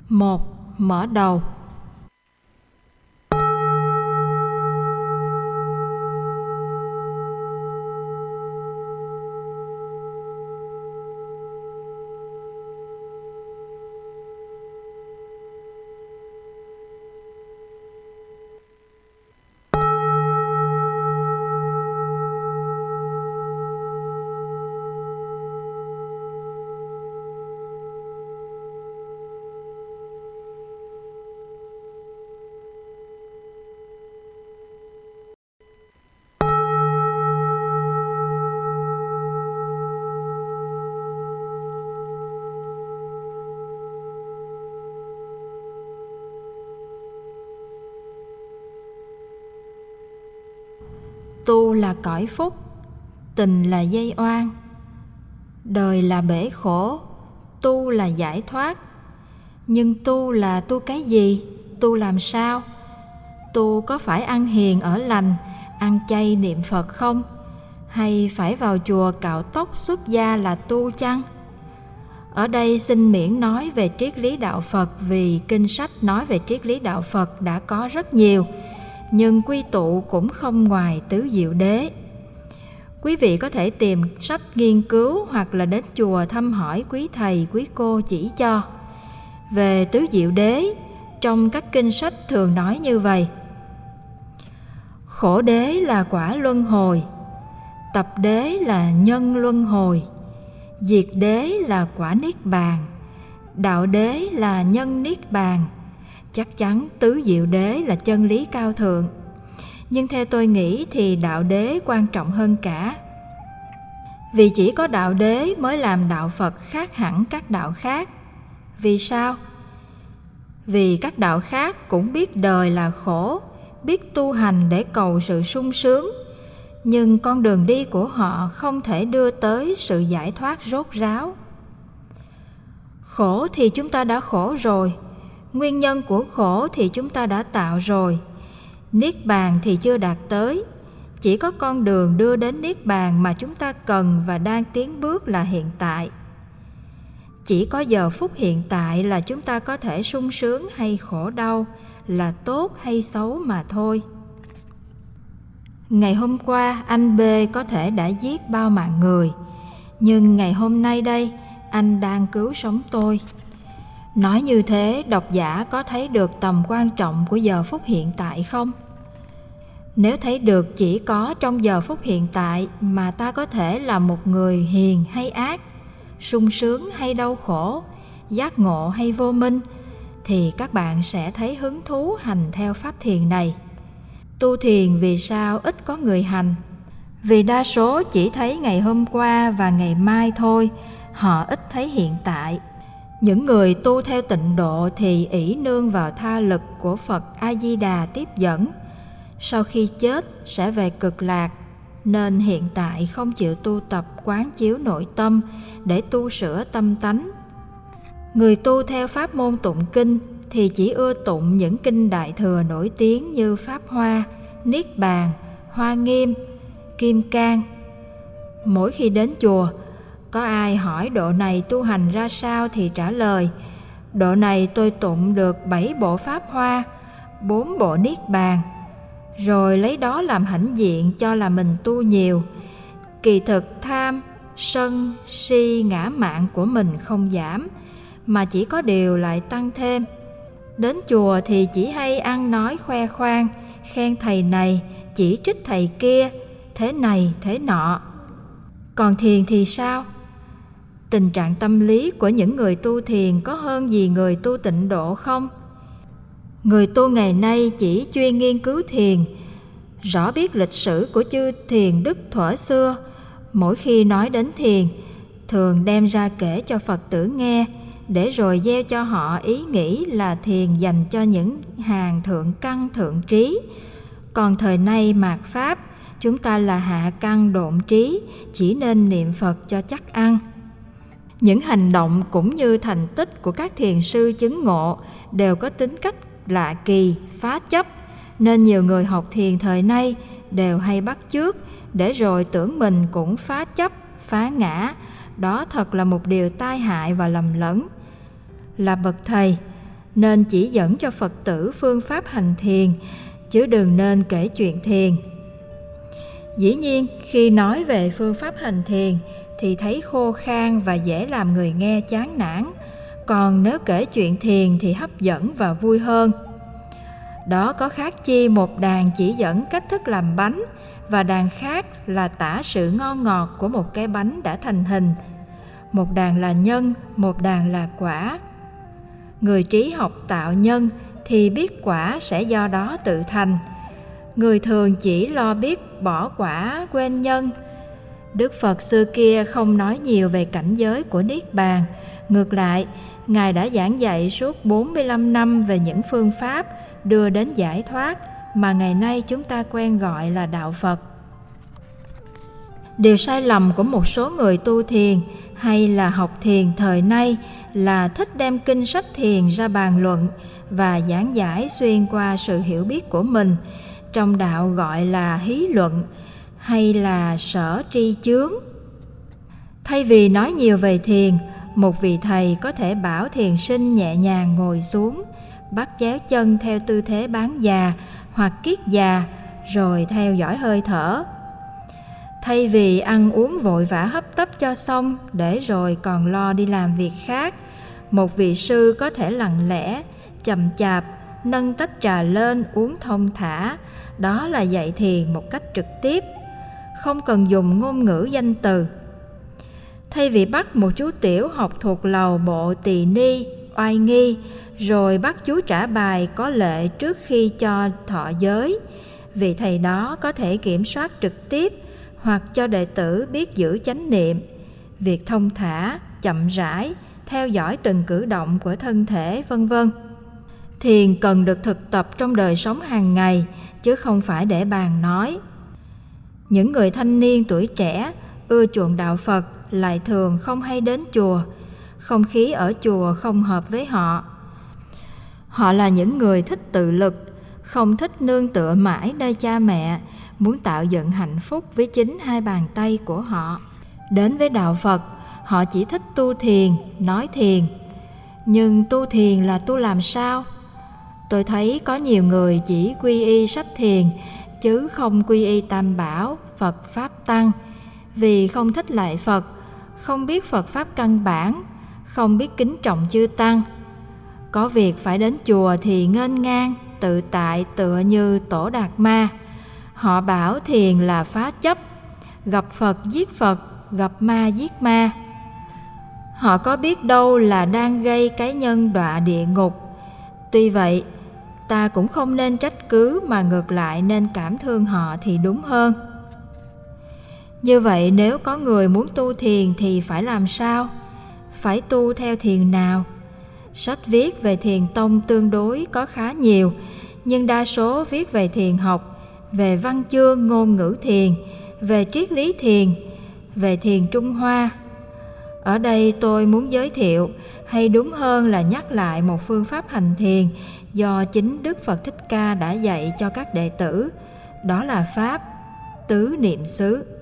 1. Mở đầu. Tu là cõi phúc, tình là dây oan. Đời là bể khổ, tu là giải thoát. Nhưng tu là tu cái gì? Tu làm sao? Tu có phải ăn hiền ở lành, ăn chay niệm Phật không? Hay phải vào chùa cạo tóc xuất gia là tu chăng? Ở đây xin miễn nói về triết lý đạo Phật, vì kinh sách nói về triết lý đạo Phật đã có rất nhiều, nhưng quy tụ cũng không ngoài tứ diệu đế. Quý vị có thể tìm sách nghiên cứu hoặc là đến chùa thăm hỏi quý thầy quý cô chỉ cho. Về tứ diệu đế, trong các kinh sách thường nói như vậy: khổ đế là quả luân hồi, tập đế là nhân luân hồi, diệt đế là quả niết bàn, đạo đế là nhân niết bàn. Chắc chắn tứ diệu đế là chân lý cao thượng, nhưng theo tôi nghĩ thì đạo đế quan trọng hơn cả. Vì chỉ có đạo đế mới làm đạo Phật khác hẳn các đạo khác. Vì sao? Vì các đạo khác cũng biết đời là khổ, biết tu hành để cầu sự sung sướng, nhưng con đường đi của họ không thể đưa tới sự giải thoát rốt ráo. Khổ thì chúng ta đã khổ rồi, nguyên nhân của khổ thì chúng ta đã tạo rồi. Niết bàn thì chưa đạt tới. Chỉ có con đường đưa đến Niết bàn mà chúng ta cần và đang tiến bước là hiện tại. Chỉ có giờ phút hiện tại là chúng ta có thể sung sướng hay khổ đau, là tốt hay xấu mà thôi. Ngày hôm qua anh B có thể đã giết bao mạng người, nhưng ngày hôm nay đây anh đang cứu sống tôi. Nói như thế, độc giả có thấy được tầm quan trọng của giờ phút hiện tại không? Nếu thấy được chỉ có trong giờ phút hiện tại mà ta có thể là một người hiền hay ác, sung sướng hay đau khổ, giác ngộ hay vô minh, thì các bạn sẽ thấy hứng thú hành theo pháp thiền này. Tu thiền vì sao ít có người hành? Vì đa số chỉ thấy ngày hôm qua và ngày mai thôi, họ ít thấy hiện tại. Những người tu theo tịnh độ thì ỷ nương vào tha lực của Phật A-di-đà tiếp dẫn. Sau khi chết sẽ về cực lạc, nên hiện tại không chịu tu tập quán chiếu nội tâm để tu sửa tâm tánh. Người tu theo pháp môn tụng kinh thì chỉ ưa tụng những kinh đại thừa nổi tiếng như Pháp Hoa, Niết Bàn, Hoa Nghiêm, Kim Cang. Mỗi khi đến chùa, có ai hỏi độ này tu hành ra sao thì trả lời: độ này tôi tụng được 7 bộ Pháp Hoa, 4 bộ Niết Bàn, rồi lấy đó làm hãnh diện cho là mình tu nhiều. Kỳ thực tham, sân, si, ngã mạn của mình không giảm, mà chỉ có điều lại tăng thêm. Đến chùa thì chỉ hay ăn nói khoe khoang, khen thầy này, chỉ trích thầy kia, thế này thế nọ. Còn thiền thì sao? Tình trạng tâm lý của những người tu thiền có hơn gì người tu tịnh độ không? Người tu ngày nay chỉ chuyên nghiên cứu thiền, rõ biết lịch sử của chư thiền đức thuở xưa. Mỗi khi nói đến thiền, thường đem ra kể cho Phật tử nghe, để rồi gieo cho họ ý nghĩ là thiền dành cho những hàng thượng căn thượng trí. Còn thời nay mạt Pháp, chúng ta là hạ căn độn trí, chỉ nên niệm Phật cho chắc ăn. Những hành động cũng như thành tích của các thiền sư chứng ngộ đều có tính cách lạ kỳ, phá chấp, nên nhiều người học thiền thời nay đều hay bắt chước, để rồi tưởng mình cũng phá chấp, phá ngã. Đó thật là một điều tai hại và lầm lẫn. Là bậc thầy, nên chỉ dẫn cho Phật tử phương pháp hành thiền, chứ đừng nên kể chuyện thiền. Dĩ nhiên, khi nói về phương pháp hành thiền thì thấy khô khan và dễ làm người nghe chán nản, còn nếu kể chuyện thiền thì hấp dẫn và vui hơn. Đó có khác chi một đàn chỉ dẫn cách thức làm bánh, và đàn khác là tả sự ngon ngọt của một cái bánh đã thành hình. Một đàn là nhân, một đàn là quả. Người trí học tạo nhân thì biết quả sẽ do đó tự thành. Người thường chỉ lo biết bỏ quả quên nhân. Đức Phật xưa kia không nói nhiều về cảnh giới của Niết Bàn. Ngược lại, Ngài đã giảng dạy suốt 45 năm về những phương pháp đưa đến giải thoát mà ngày nay chúng ta quen gọi là đạo Phật. Điều sai lầm của một số người tu thiền hay là học thiền thời nay là thích đem kinh sách thiền ra bàn luận và giảng giải xuyên qua sự hiểu biết của mình, trong đạo gọi là hí luận hay là sở tri chướng. Thay vì nói nhiều về thiền, một vị thầy có thể bảo thiền sinh nhẹ nhàng ngồi xuống, bắt chéo chân theo tư thế bán già hoặc kiết già, rồi theo dõi hơi thở. Thay vì ăn uống vội vã hấp tấp cho xong để rồi còn lo đi làm việc khác, một vị sư có thể lặng lẽ, chậm chạp nâng tách trà lên uống thong thả. Đó là dạy thiền một cách trực tiếp, không cần dùng ngôn ngữ danh từ. Thay vì bắt một chú tiểu học thuộc lầu bộ tỳ ni, oai nghi, rồi bắt chú trả bài có lệ trước khi cho thọ giới, vị thầy đó có thể kiểm soát trực tiếp hoặc cho đệ tử biết giữ chánh niệm, việc thông thả, chậm rãi, theo dõi từng cử động của thân thể, vân vân. Thiền cần được thực tập trong đời sống hàng ngày, chứ không phải để bàn nói. Những người thanh niên tuổi trẻ ưa chuộng đạo Phật lại thường không hay đến chùa. Không khí ở chùa không hợp với họ. Họ là những người thích tự lực, không thích nương tựa mãi nơi cha mẹ, muốn tạo dựng hạnh phúc với chính hai bàn tay của họ. Đến với đạo Phật, họ chỉ thích tu thiền, nói thiền. Nhưng tu thiền là tu làm sao? Tôi thấy có nhiều người chỉ quy y sách thiền, chứ không quy y Tam Bảo, Phật Pháp Tăng, vì không thích lạy Phật, không biết Phật Pháp căn bản, không biết kính trọng chư Tăng. Có việc phải đến chùa thì nghênh ngang, tự tại tựa như Tổ Đạt Ma. Họ bảo thiền là phá chấp, gặp Phật giết Phật, gặp ma giết ma. Họ có biết đâu là đang gây cái nhân đọa địa ngục. Tuy vậy, ta cũng không nên trách cứ mà ngược lại nên cảm thương họ thì đúng hơn. Như vậy nếu có người muốn tu thiền thì phải làm sao? Phải tu theo thiền nào? Sách viết về thiền tông tương đối có khá nhiều, nhưng đa số viết về thiền học, về văn chương ngôn ngữ thiền, về triết lý thiền, về thiền Trung Hoa. Ở đây tôi muốn giới thiệu, hay đúng hơn là nhắc lại một phương pháp hành thiền do chính Đức Phật Thích Ca đã dạy cho các đệ tử, đó là pháp tứ niệm xứ.